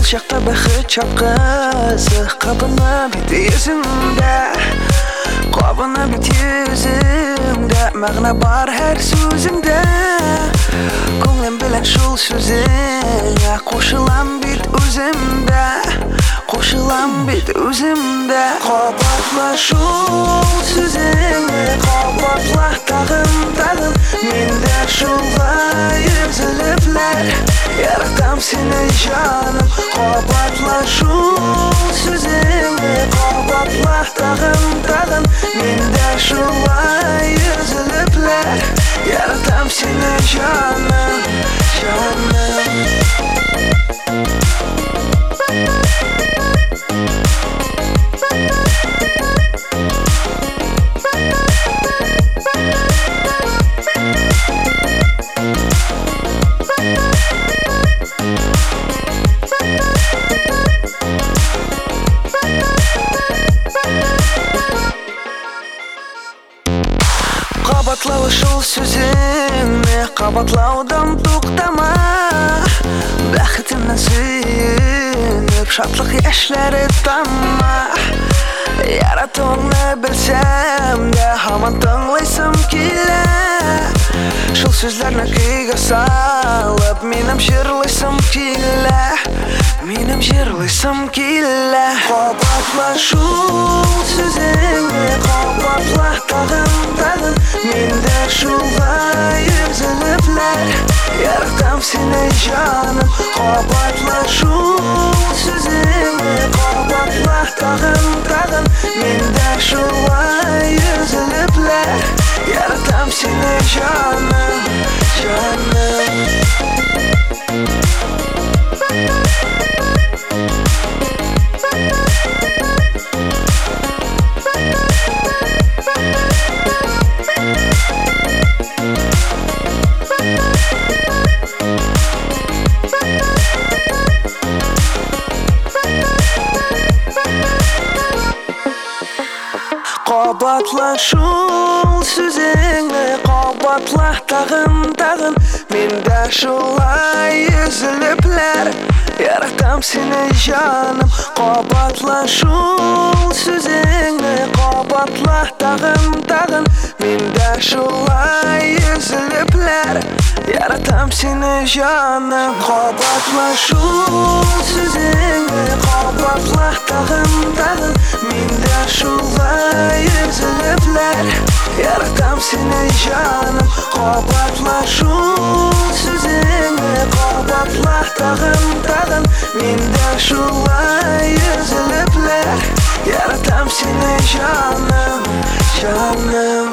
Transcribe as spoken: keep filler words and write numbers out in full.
şakta bәхет çapkası Kabına bit yüzümde Kabına bit yüzümde Мәгънә бар һәр сүземдә Күңлем белән шул сүзеңә Кушылам бит үземдә Кушылам бит үземдә Кабатла шул сүзеңне Кабатла тагын, тагын Миндә шулай өзелепләр Яратам сине җаным Кабатла шул сүзеңне Кабатла тагын, тагын Миндә шулай өзелепләр Яратам сине җаным, җаным Кабатлау шул сүзеңне Кабатлаудан туктама Бәхетемнән сөенеп Шатлык яшьләре тамма Яратуыңны белсәм дә Һаман тыңлыйсым килә Шул сүзләрне көйгә салып Минем җырлыйсым килә Минем җырлыйсым килә Кабатла шул сүзеңне Кабатла тагын, тагын Миндә шулай өзелепләр Яратам сине җаным Кабатла шул сүзеңне Кабатла тагын, тагын Миндә шулай өзелепләр Яратам сине җаным, җаным Кабатла шул сүзеңне Кабатла тагын, тагын Миндә шулай өзелепләр Яратам сине җаным Кабатла шул сүзеңне Кабатла тагын, тагын Миндә шулай өзелепләр Яратам сине җаным Кабатла шул сүзеңне Кабатла тагын, тагын Миндә шулай өзелепләр Яратам сине җаным Кабатла шул сүзеңне Кабатла тагын, тагын Миндә шулай өзелепләр Яратам сине җаным, җаным